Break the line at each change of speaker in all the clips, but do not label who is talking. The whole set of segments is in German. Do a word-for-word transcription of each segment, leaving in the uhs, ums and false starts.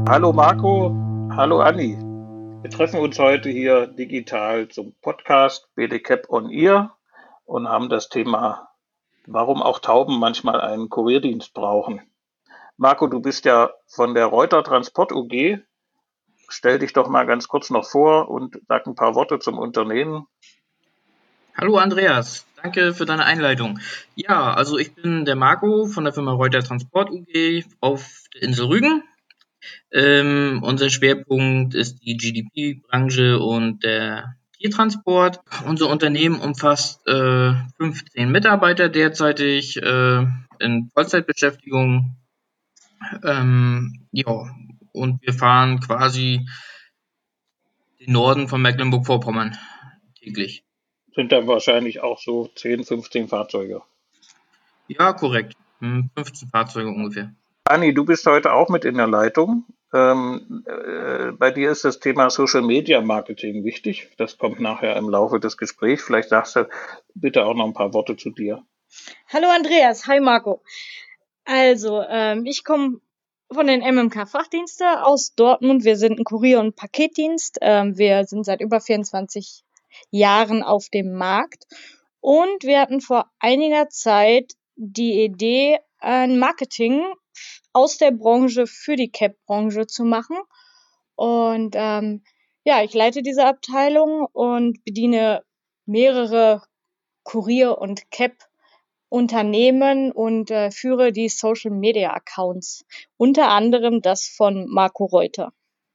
Hallo Marco, hallo Anni. Wir treffen uns heute hier digital zum Podcast B D Cap on Ear und haben das Thema, warum auch Tauben manchmal einen Kurierdienst brauchen. Marco, du bist ja von der Reuter Transport U G. Stell dich doch mal ganz kurz noch vor und sag ein paar Worte zum Unternehmen.
Hallo Andreas, danke für deine Einleitung. Ja, also ich bin der Marco von der Firma Reuter Transport U G auf der Insel Rügen. Ähm, unser Schwerpunkt ist die G D P-Branche und der Tiertransport. Unser Unternehmen umfasst äh, fünfzehn Mitarbeiter derzeitig äh, in Vollzeitbeschäftigung. Ähm, ja, und wir fahren quasi den Norden von Mecklenburg-Vorpommern täglich.
Sind dann wahrscheinlich auch so zehn, fünfzehn Fahrzeuge.
Ja, korrekt. Hm, fünfzehn Fahrzeuge ungefähr.
Anni, du bist heute auch mit in der Leitung. Ähm, äh, bei dir ist das Thema Social Media Marketing wichtig. Das kommt nachher im Laufe des Gesprächs. Vielleicht sagst du bitte auch noch ein paar Worte zu dir.
Hallo Andreas, hi Marco. Also, ähm, ich komme von den M M K Frachtdienste aus Dortmund. Wir sind ein Kurier- und Paketdienst. Ähm, wir sind seit über vierundzwanzig Jahren auf dem Markt und wir hatten vor einiger Zeit die Idee, ein Marketing aus der Branche für die Cap-Branche zu machen. Und ähm, ja, ich leite diese Abteilung und bediene mehrere Kurier- und Cap-Unternehmen und äh, führe die Social-Media-Accounts, unter anderem das von Marco Reuter.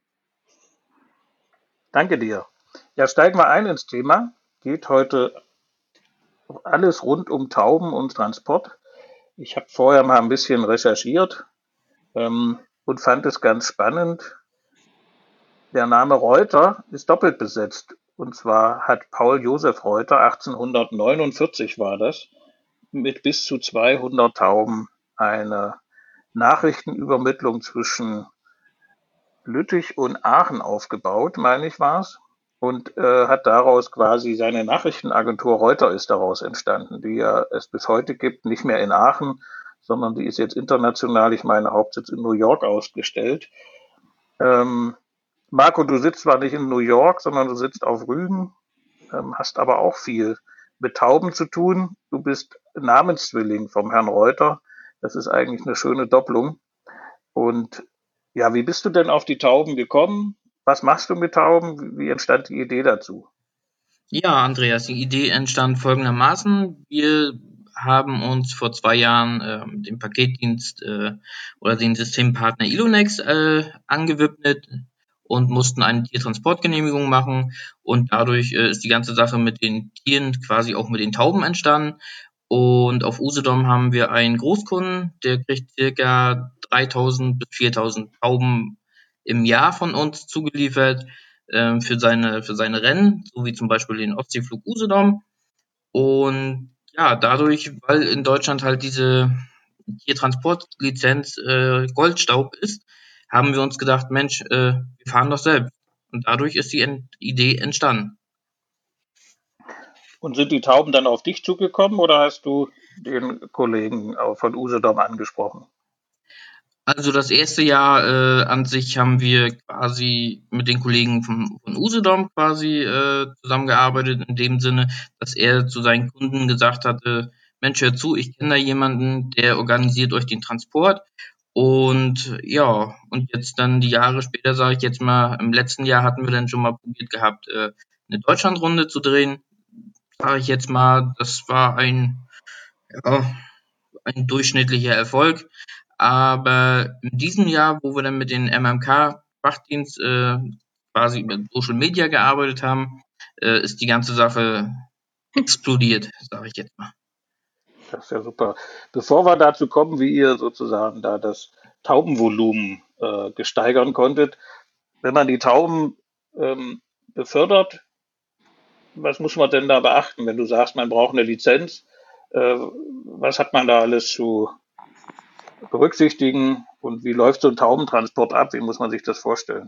Danke dir. Ja, steigen wir ein ins Thema. Geht heute alles rund um Tauben und Transport. Ich habe vorher mal ein bisschen recherchiert ähm, und fand es ganz spannend. Der Name Reuter ist doppelt besetzt. Und zwar hat Paul Josef Reuter, achtzehnhundertneunundvierzig war das, mit bis zu zweihundert Tauben eine Nachrichtenübermittlung zwischen Lüttich und Aachen aufgebaut, meine ich war's, und äh, hat daraus quasi seine Nachrichtenagentur Reuter ist daraus entstanden, die ja es bis heute gibt, nicht mehr in Aachen, sondern die ist jetzt international, ich meine, Hauptsitz in New York ausgestellt. Ähm, Marco, du sitzt zwar nicht in New York, sondern du sitzt auf Rügen, ähm, hast aber auch viel mit Tauben zu tun. Du bist Namenszwilling vom Herrn Reuter. Das ist eigentlich eine schöne Doppelung. Und ja, wie bist du denn auf die Tauben gekommen? Was machst du mit Tauben? Wie entstand die Idee dazu?
Ja, Andreas, die Idee entstand folgendermaßen. Wir haben uns vor zwei Jahren äh, dem Paketdienst äh, oder den Systempartner Ilonex äh, angewidmet und mussten eine Tiertransportgenehmigung machen. Und dadurch äh, ist die ganze Sache mit den Tieren, quasi auch mit den Tauben entstanden. Und auf Usedom haben wir einen Großkunden, der kriegt circa dreitausend bis viertausend Tauben im Jahr von uns zugeliefert ähm, für seine für seine Rennen, so wie zum Beispiel den Ostseeflug Usedom. Und ja, dadurch, weil in Deutschland halt diese Tiertransportlizenz äh, Goldstaub ist, haben wir uns gedacht, Mensch, äh, wir fahren doch selbst. Und dadurch ist die Ent Idee entstanden.
Und sind die Tauben dann auf dich zugekommen oder hast du den Kollegen von Usedom angesprochen?
Also das erste Jahr äh, an sich haben wir quasi mit den Kollegen von, von Usedom quasi äh, zusammengearbeitet, in dem Sinne, dass er zu seinen Kunden gesagt hatte, Mensch, hör zu, ich kenne da jemanden, der organisiert euch den Transport. Und ja, und jetzt dann die Jahre später, sage ich jetzt mal, im letzten Jahr hatten wir dann schon mal probiert gehabt, äh, eine Deutschlandrunde zu drehen. Sage ich jetzt mal, das war ein, ja, ein durchschnittlicher Erfolg. Aber in diesem Jahr, wo wir dann mit den M M K-Wachdienst äh, quasi über Social Media gearbeitet haben, äh, ist die ganze Sache explodiert, sage ich jetzt mal.
Das ist ja super. Bevor wir dazu kommen, wie ihr sozusagen da das Taubenvolumen äh, gesteigern konntet, wenn man die Tauben ähm, befördert, was muss man denn da beachten, wenn du sagst, man braucht eine Lizenz? Äh, was hat man da alles zu berücksichtigen und wie läuft so ein Taubentransport ab? Wie muss man sich das vorstellen?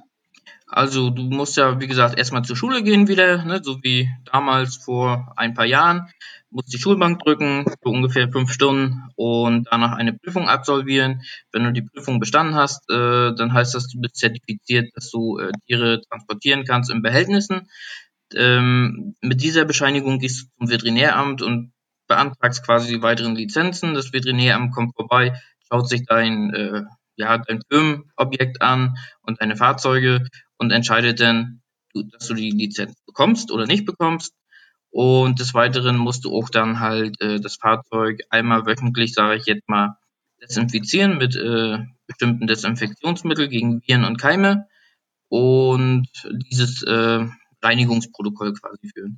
Also du musst ja, wie gesagt, erstmal zur Schule gehen wieder, ne, so wie damals vor ein paar Jahren. Musst die Schulbank drücken, für ungefähr fünf Stunden und danach eine Prüfung absolvieren. Wenn du die Prüfung bestanden hast, äh, dann heißt das, du bist zertifiziert, dass du äh, Tiere transportieren kannst in Behältnissen. Ähm, mit dieser Bescheinigung gehst du zum Veterinäramt und beantragst quasi die weiteren Lizenzen. Das Veterinäramt kommt vorbei, schaut sich dein, äh, ja, dein Firmenobjekt an und deine Fahrzeuge und entscheidet dann, dass du die Lizenz bekommst oder nicht bekommst. Und des Weiteren musst du auch dann halt äh, das Fahrzeug einmal wöchentlich, sage ich jetzt mal, desinfizieren mit äh, bestimmten Desinfektionsmitteln gegen Viren und Keime und dieses äh, Reinigungsprotokoll quasi führen.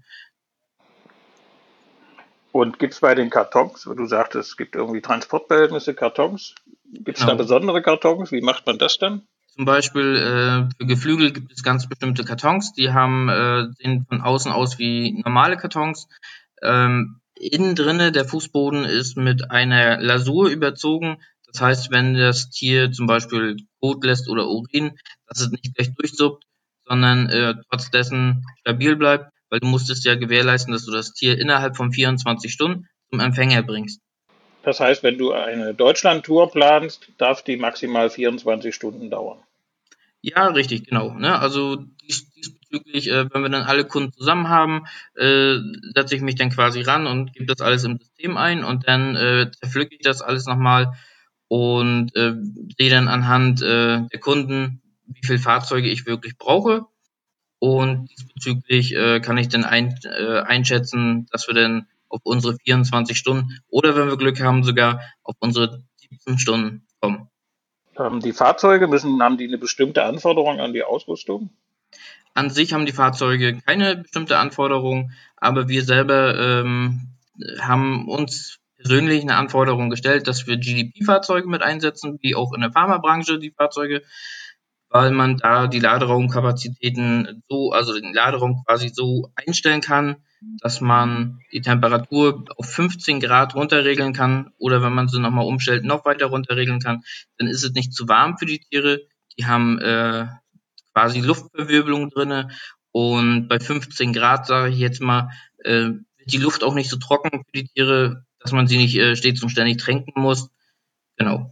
Und gibt es bei den Kartons, wo du sagtest, es gibt irgendwie Transportbehältnisse, Kartons, gibt es da
Genau.
besondere Kartons? Wie macht man das dann?
Zum Beispiel äh, für Geflügel gibt es ganz bestimmte Kartons, die haben äh, sehen von außen aus wie normale Kartons. Ähm, innen drinne der Fußboden ist mit einer Lasur überzogen. Das heißt, wenn das Tier zum Beispiel Kot lässt oder Urin, dass es nicht gleich durchsuppt, sondern äh, trotz dessen stabil bleibt, weil du musstest ja gewährleisten, dass du das Tier innerhalb von vierundzwanzig Stunden zum Empfänger bringst.
Das heißt, wenn du eine Deutschland-Tour planst, darf die maximal vierundzwanzig Stunden dauern.
Ja, richtig, genau. Ne? Also dies, diesbezüglich, äh, wenn wir dann alle Kunden zusammen haben, äh, setze ich mich dann quasi ran und gebe das alles im System ein und dann äh, zerpflücke ich das alles nochmal und äh, sehe dann anhand äh, der Kunden, wie viele Fahrzeuge ich wirklich brauche. Und diesbezüglich äh, kann ich dann ein, äh, einschätzen, dass wir dann auf unsere vierundzwanzig Stunden oder wenn wir Glück haben, sogar auf unsere siebzehn Stunden kommen.
Ähm, die Fahrzeuge müssen, haben die eine bestimmte Anforderung an die Ausrüstung?
An sich haben die Fahrzeuge keine bestimmte Anforderung, aber wir selber ähm, haben uns persönlich eine Anforderung gestellt, dass wir G D P-Fahrzeuge mit einsetzen, wie auch in der Pharmabranche die Fahrzeuge, weil man da die Laderaumkapazitäten so, also den Laderaum quasi so einstellen kann, dass man die Temperatur auf fünfzehn Grad runterregeln kann oder wenn man sie nochmal umstellt, noch weiter runterregeln kann, dann ist es nicht zu warm für die Tiere. Die haben äh, quasi Luftverwirbelung drinne und bei fünfzehn Grad, sage ich jetzt mal, äh, wird die Luft auch nicht so trocken für die Tiere, dass man sie nicht äh, stets und ständig tränken muss. Genau.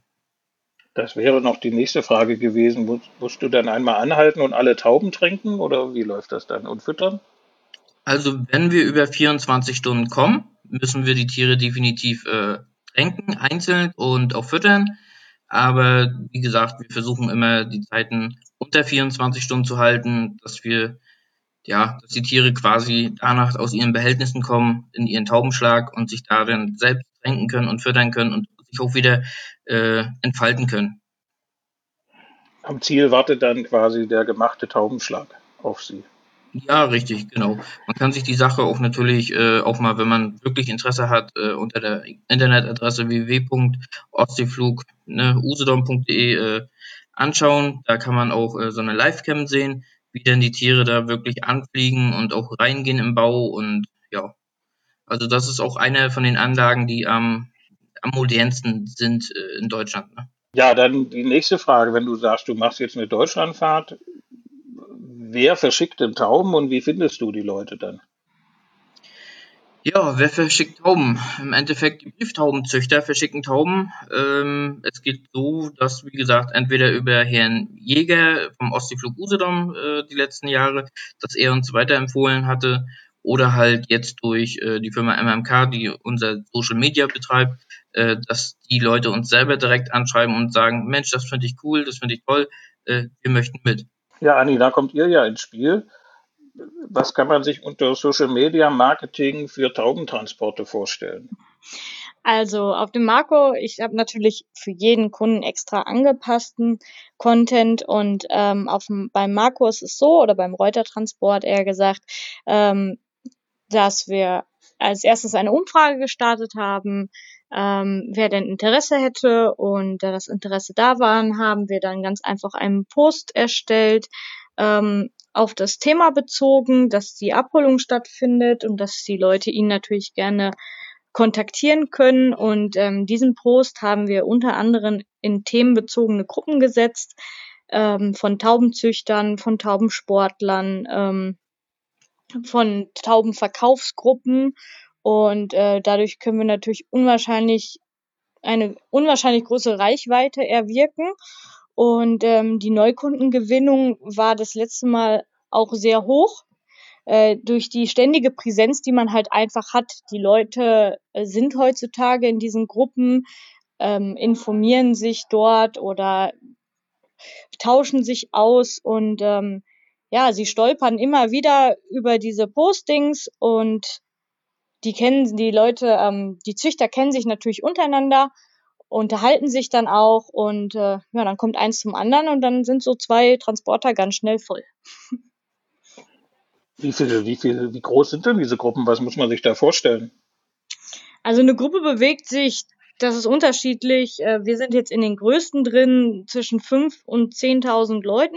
Das wäre noch die nächste Frage gewesen. Musst, musst du dann einmal anhalten und alle Tauben tränken oder wie läuft das dann? Und füttern?
Also wenn wir über vierundzwanzig Stunden kommen, müssen wir die Tiere definitiv äh, tränken, einzeln und auch füttern. Aber wie gesagt, wir versuchen immer die Zeiten unter vierundzwanzig Stunden zu halten, dass wir ja, dass die Tiere quasi danach aus ihren Behältnissen kommen, in ihren Taubenschlag und sich darin selbst tränken können und füttern können und sich auch wieder äh, entfalten können.
Am Ziel wartet dann quasi der gemachte Taubenschlag auf sie.
Ja, richtig, genau. Man kann sich die Sache auch natürlich äh, auch mal, wenn man wirklich Interesse hat, äh, unter der Internetadresse w w w punkt ostseeflug usedom punkt de äh, anschauen. Da kann man auch äh, so eine Livecam sehen, wie denn die Tiere da wirklich anfliegen und auch reingehen im Bau und ja, also das ist auch eine von den Anlagen, die am, am modernsten sind äh, in Deutschland. Ne?
Ja, dann die nächste Frage, wenn du sagst, du machst jetzt eine Deutschlandfahrt, wer verschickt denn Tauben und wie findest du die Leute dann?
Ja, wer verschickt Tauben? Im Endeffekt die Brieftaubenzüchter verschicken Tauben. Ähm, es geht so, dass, wie gesagt, entweder über Herrn Jäger vom Ostseeflug Usedom äh, die letzten Jahre, dass er uns weiterempfohlen hatte, oder halt jetzt durch äh, die Firma M M K, die unser Social Media betreibt, äh, dass die Leute uns selber direkt anschreiben und sagen, Mensch, das finde ich cool, das finde ich toll, äh, wir möchten mit.
Ja, Anni, da kommt ihr ja ins Spiel. Was kann man sich unter Social Media Marketing für Taubentransporte vorstellen?
Also auf dem Marco, ich habe natürlich für jeden Kunden extra angepassten Content und ähm, auf dem, beim Marco ist es so, oder beim Reuter-Transport eher gesagt, ähm, dass wir als erstes eine Umfrage gestartet haben, ähm, wer denn Interesse hätte, und da das Interesse da war, haben wir dann ganz einfach einen Post erstellt, ähm, auf das Thema bezogen, dass die Abholung stattfindet und dass die Leute ihn natürlich gerne kontaktieren können. Und ähm, diesen Post haben wir unter anderem in themenbezogene Gruppen gesetzt, ähm, von Taubenzüchtern, von Taubensportlern, ähm, von Taubenverkaufsgruppen und äh, dadurch können wir natürlich unwahrscheinlich eine unwahrscheinlich große Reichweite erwirken und ähm, die Neukundengewinnung war das letzte Mal auch sehr hoch. Äh, durch die ständige Präsenz, die man halt einfach hat. Die Leute äh, sind heutzutage in diesen Gruppen, ähm, informieren sich dort oder tauschen sich aus und ähm, ja, sie stolpern immer wieder über diese Postings und die kennen die Leute, ähm, die Züchter kennen sich natürlich untereinander, unterhalten sich dann auch und äh, ja, dann kommt eins zum anderen und dann sind so zwei Transporter ganz schnell voll.
Wie viele, wie viele, wie groß sind denn diese Gruppen? Was muss man sich da vorstellen?
Also eine Gruppe bewegt sich, das ist unterschiedlich. Äh, Wir sind jetzt in den größten drin, zwischen fünf und zehntausend Leuten.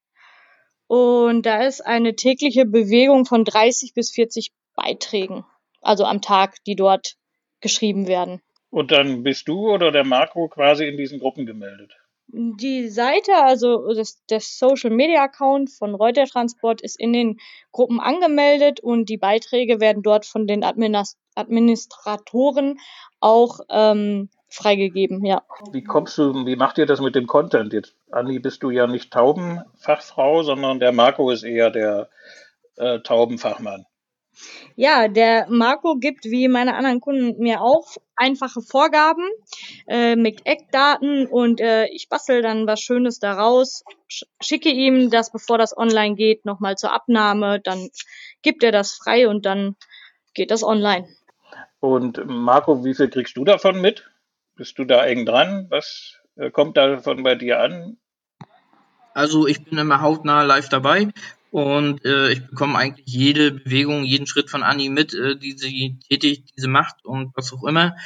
Und da ist eine tägliche Bewegung von dreißig bis vierzig Beiträgen, also am Tag, die dort geschrieben werden.
Und dann bist du oder der Marco quasi in diesen Gruppen gemeldet.
Die Seite, also das, das Social Media Account von Reuter Transport ist in den Gruppen angemeldet und die Beiträge werden dort von den Administ- Administratoren auch ähm, freigegeben, ja.
Wie kommst du, wie macht ihr das mit dem Content jetzt? Anni, bist du ja nicht Taubenfachfrau, sondern der Marco ist eher der äh, Taubenfachmann.
Ja, der Marco gibt wie meine anderen Kunden mir auch einfache Vorgaben äh, mit Eckdaten und äh, ich bastel dann was Schönes daraus, sch- schicke ihm das, bevor das online geht, nochmal zur Abnahme, dann gibt er das frei und dann geht das online.
Und Marco, wie viel kriegst du davon mit? Bist du da eng dran? Was äh, kommt davon bei dir an?
Also ich bin immer hautnah live dabei und äh, ich bekomme eigentlich jede Bewegung, jeden Schritt von Anni mit, äh, die sie tätigt, die sie macht und was auch immer.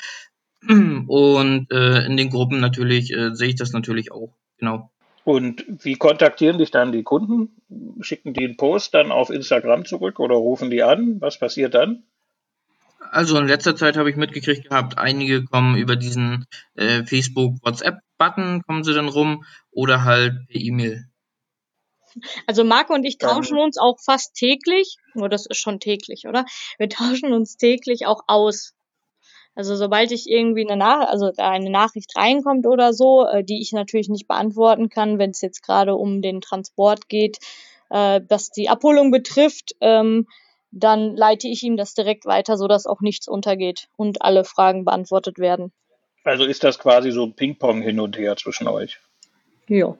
Und äh, in den Gruppen natürlich äh, sehe ich das natürlich auch, genau.
Und wie kontaktieren dich dann die Kunden? Schicken die einen Post dann auf Instagram zurück oder rufen die an? Was passiert dann?
Also in letzter Zeit habe ich mitgekriegt gehabt, einige kommen über diesen äh, Facebook-WhatsApp-Button, kommen sie dann rum oder halt per E-Mail.
Also Marco und ich
Dann,
tauschen uns auch fast täglich, nur das ist schon täglich, oder? Wir tauschen uns täglich auch aus. Also sobald ich irgendwie eine Nach also da eine Nachricht reinkommt oder so, äh, die ich natürlich nicht beantworten kann, wenn es jetzt gerade um den Transport geht, äh, was die Abholung betrifft, ähm, dann leite ich ihm das direkt weiter, sodass auch nichts untergeht und alle Fragen beantwortet werden.
also ist das quasi so ein Ping-Pong hin und her zwischen euch.
Ja.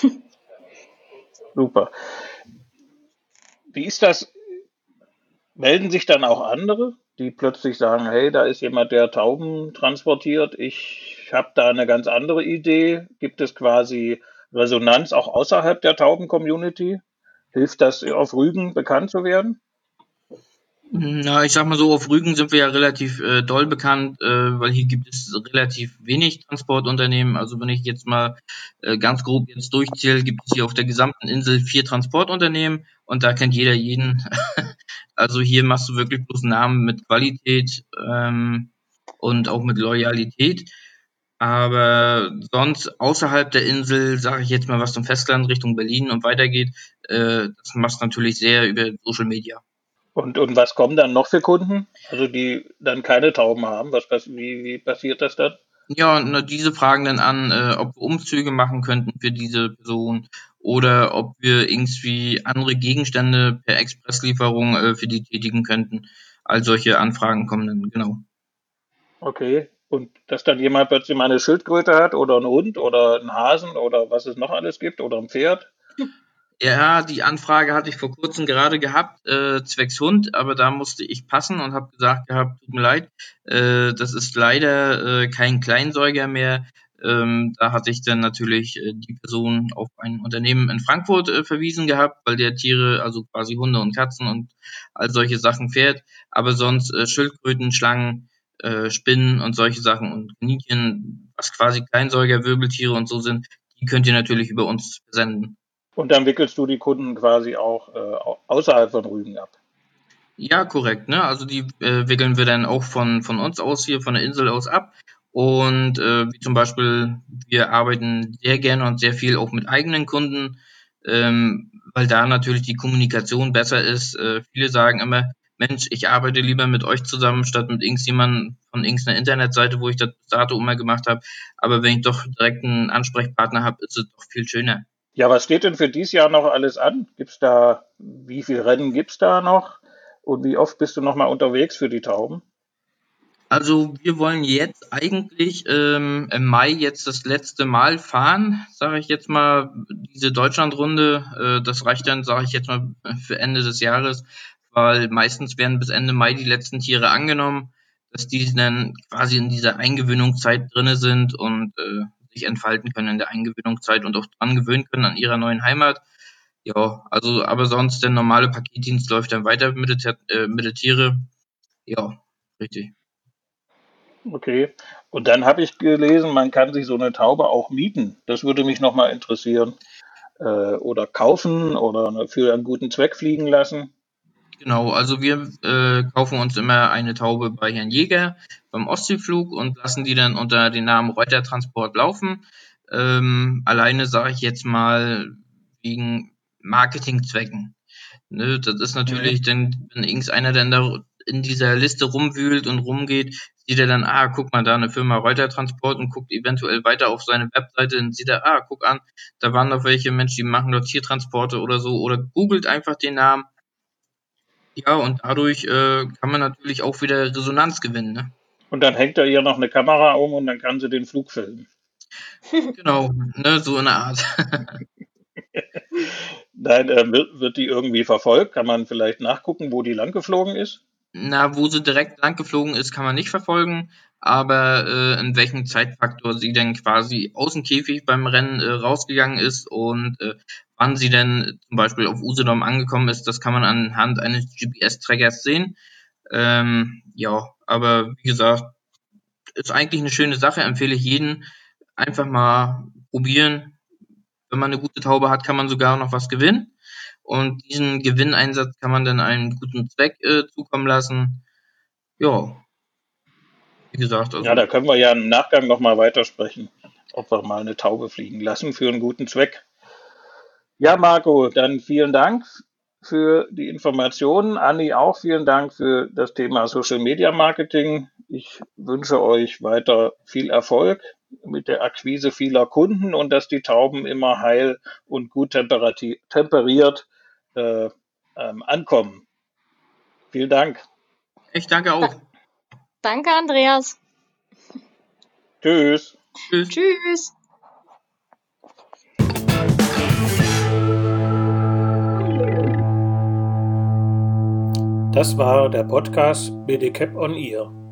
Super. Wie ist das? Melden sich dann auch andere, die plötzlich sagen, hey, da ist jemand, der Tauben transportiert. Ich habe da eine ganz andere Idee. Gibt es quasi Resonanz auch außerhalb der Tauben-Community? Hilft das, auf Rügen bekannt zu werden?
Na, ich sag mal so, auf Rügen sind wir ja relativ äh, doll bekannt, äh, weil hier gibt es relativ wenig Transportunternehmen. Also wenn ich jetzt mal äh, ganz grob jetzt durchzähle, gibt es hier auf der gesamten Insel vier Transportunternehmen und da kennt jeder jeden. Also hier machst du wirklich bloß Namen mit Qualität ähm, und auch mit Loyalität. Aber sonst außerhalb der Insel, sage ich jetzt mal, was zum Festland Richtung Berlin und weitergeht, äh, das machst du natürlich sehr über Social Media.
Und, und was kommen dann noch für Kunden? Also die dann keine Tauben haben. Was, pass- wie, wie passiert das dann?
Ja, und ne, diese fragen dann an, äh, ob wir Umzüge machen könnten für diese Person oder ob wir irgendwie andere Gegenstände per Expresslieferung äh, für die tätigen könnten. All solche Anfragen kommen dann, genau.
Okay. Und dass dann jemand plötzlich mal eine Schildkröte hat oder einen Hund oder einen Hasen oder was es noch alles gibt oder ein Pferd?
Ja, die Anfrage hatte ich vor kurzem gerade gehabt, äh, zwecks Hund, aber da musste ich passen und habe gesagt gehabt, tut mir leid, äh, das ist leider äh, kein Kleinsäuger mehr. Ähm, da hatte ich dann natürlich äh, die Person auf ein Unternehmen in Frankfurt äh, verwiesen gehabt, weil der Tiere, also quasi Hunde und Katzen und all solche Sachen fährt. Aber sonst äh, Schildkröten, Schlangen, äh, Spinnen und solche Sachen und Kaninchen, was quasi Kleinsäuger, Wirbeltiere und so sind, die könnt ihr natürlich über uns senden.
Und dann wickelst du die Kunden quasi auch äh, außerhalb von Rügen ab.
Ja, korrekt, ne? Also die äh, wickeln wir dann auch von, von uns aus hier, von der Insel aus ab. Und äh, wie zum Beispiel, wir arbeiten sehr gerne und sehr viel auch mit eigenen Kunden, ähm, weil da natürlich die Kommunikation besser ist. Äh, viele sagen immer, Mensch, ich arbeite lieber mit euch zusammen, statt mit irgendjemandem von irgendeiner Internetseite, wo ich das bis dato immer gemacht habe. Aber wenn ich doch direkt einen Ansprechpartner habe, ist es doch viel schöner.
Ja, was steht denn für dieses Jahr noch alles an? Gibt's da, wie viele Rennen gibt's da noch? Und wie oft bist du noch mal unterwegs für die Tauben?
Also wir wollen jetzt eigentlich ähm, im Mai jetzt das letzte Mal fahren, sage ich jetzt mal, diese Deutschlandrunde. Äh, das reicht dann, sage ich jetzt mal, für Ende des Jahres, weil meistens werden bis Ende Mai die letzten Tiere angenommen, dass die dann quasi in dieser Eingewöhnungszeit drinne sind und äh, sich entfalten können in der Eingewöhnungszeit und auch dran gewöhnen können an ihrer neuen Heimat. Ja, also aber sonst der normale Paketdienst läuft dann weiter mit der, äh, mit der Tiere. Ja, richtig.
Okay. Und dann habe ich gelesen, man kann sich so eine Taube auch mieten. Das würde mich noch mal interessieren. Äh, oder kaufen oder für einen guten Zweck fliegen lassen.
Genau, also wir äh, kaufen uns immer eine Taube bei Herrn Jäger beim Ostseeflug und lassen die dann unter dem Namen Reuter Transport laufen. Ähm, alleine sage ich jetzt mal wegen Marketingzwecken. Ne, das ist
Mhm.
natürlich, denn wenn irgendeiner dann da in dieser Liste rumwühlt und rumgeht, sieht er dann, ah, guck mal, da eine Firma Reuter Transport und guckt eventuell weiter auf seine Webseite, dann sieht er, ah, guck an, da waren noch welche Menschen, die machen dort Tiertransporte oder so, oder googelt einfach den Namen. Ja, und dadurch äh, kann man natürlich auch wieder Resonanz gewinnen, ne?
Und dann hängt er ihr noch eine Kamera um und dann kann sie den Flug filmen.
Genau, ne, so in der Art.
Nein, äh, wird, wird die irgendwie verfolgt? Kann man vielleicht nachgucken, wo die lang geflogen ist?
Na, wo sie direkt lang geflogen ist, kann man nicht verfolgen, aber äh, in welchem Zeitfaktor sie denn quasi aus dem Käfig beim Rennen äh, rausgegangen ist und äh, wann sie denn zum Beispiel auf Usedom angekommen ist, das kann man anhand eines G P S-Trackers sehen. Ähm, ja, aber wie gesagt, ist eigentlich eine schöne Sache, empfehle ich jedem einfach mal probieren. Wenn man eine gute Taube hat, kann man sogar noch was gewinnen. Und diesen Gewinneinsatz kann man dann einem guten Zweck äh, zukommen lassen. Ja, wie gesagt,
Ja,
also
da können wir ja im Nachgang noch mal weitersprechen, ob wir mal eine Taube fliegen lassen für einen guten Zweck. Ja, Marco, dann vielen Dank für die Informationen. Anni, auch vielen Dank für das Thema Social Media Marketing. Ich wünsche euch weiter viel Erfolg mit der Akquise vieler Kunden und dass die Tauben immer heil und gut temperati- temperiert äh, ähm, ankommen. Vielen Dank.
ich danke auch.
Danke, Andreas.
Tschüss.
Tschüss.
Tschüss.
Das war der Podcast B D Cap on Ear.